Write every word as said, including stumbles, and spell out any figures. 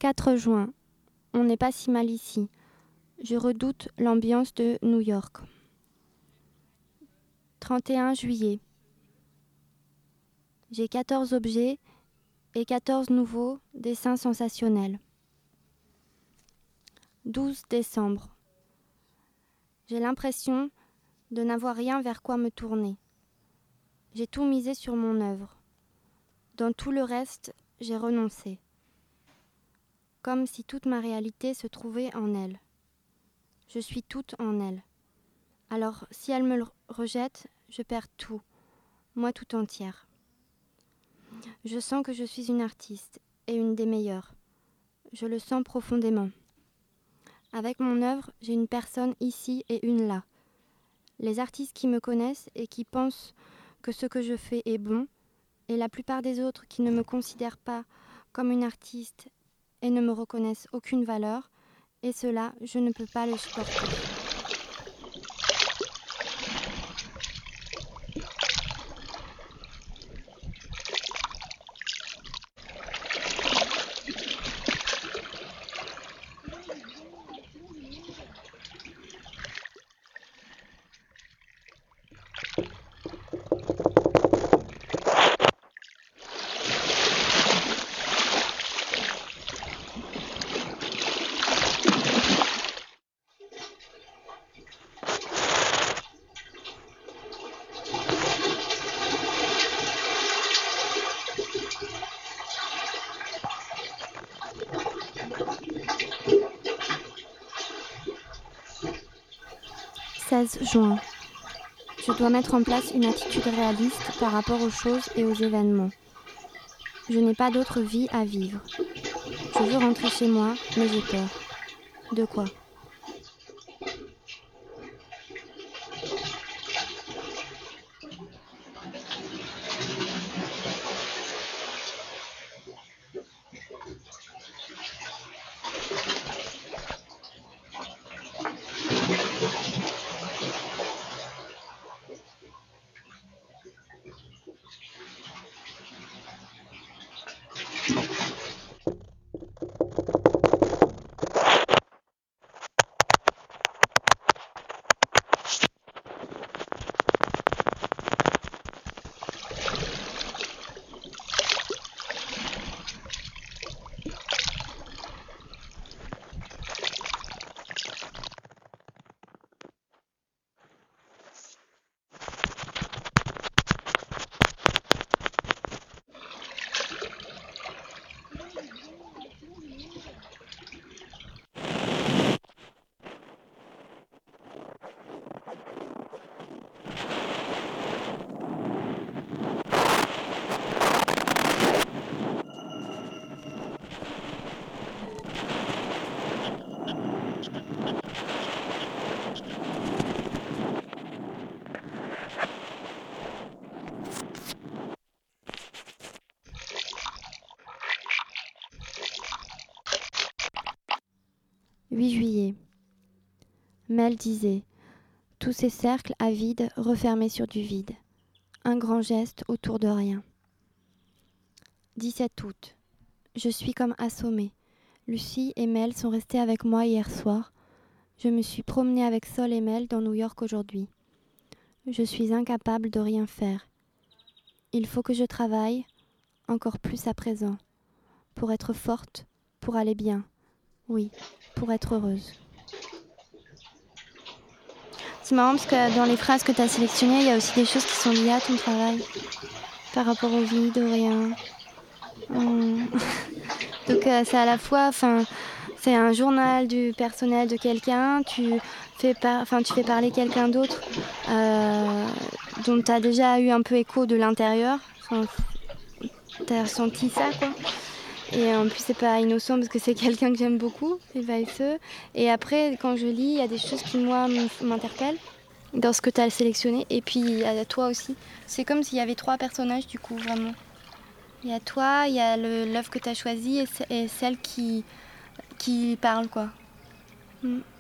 quatre juin. On n'est pas si mal ici. Je redoute l'ambiance de New York. trente et un juillet. J'ai quatorze objets et quatorze nouveaux dessins sensationnels. douze décembre. J'ai l'impression de n'avoir rien vers quoi me tourner. J'ai tout misé sur mon œuvre. Dans tout le reste, j'ai renoncé. Comme si toute ma réalité se trouvait en elle. Je suis toute en elle. Alors, si elle me rejette, je perds tout, moi tout entière. Je sens que je suis une artiste, et une des meilleures. Je le sens profondément. Avec mon œuvre, j'ai une personne ici et une là. Les artistes qui me connaissent et qui pensent que ce que je fais est bon, et la plupart des autres qui ne me considèrent pas comme une artiste et ne me reconnaissent aucune valeur, et cela, je ne peux pas le supporter. seize juin. Je dois mettre en place une attitude réaliste par rapport aux choses et aux événements. Je n'ai pas d'autre vie à vivre. Je veux rentrer chez moi, mais j'ai peur. De quoi ? huit juillet. Mel disait « Tous ces cercles à vide refermés sur du vide. Un grand geste autour de rien. » dix-sept août. Je suis comme assommée. Lucie et Mel sont restées avec moi hier soir. Je me suis promenée avec Sol et Mel dans New York aujourd'hui. Je suis incapable de rien faire. Il faut que je travaille, encore plus à présent, pour être forte, pour aller bien. Oui, pour être heureuse. C'est marrant parce que dans les phrases que tu as sélectionnées, il y a aussi des choses qui sont liées à ton travail. Par rapport au vide, au rien. Hum. Donc euh, c'est à la fois, enfin, c'est un journal du personnel de quelqu'un, tu fais, par, tu fais parler quelqu'un d'autre euh, dont tu as déjà eu un peu écho de l'intérieur. Tu as ressenti ça, quoi. Et en plus, c'est pas innocent parce que c'est quelqu'un que j'aime beaucoup, Evaïseux. Et après, quand je lis, il y a des choses qui, moi, m'interpellent dans ce que tu as sélectionné. Et puis, il y a toi aussi. C'est comme s'il y avait trois personnages, du coup, vraiment. Il y a toi, il y a le, l'œuvre que tu as choisie et, et celle qui, qui parle, quoi. Mm.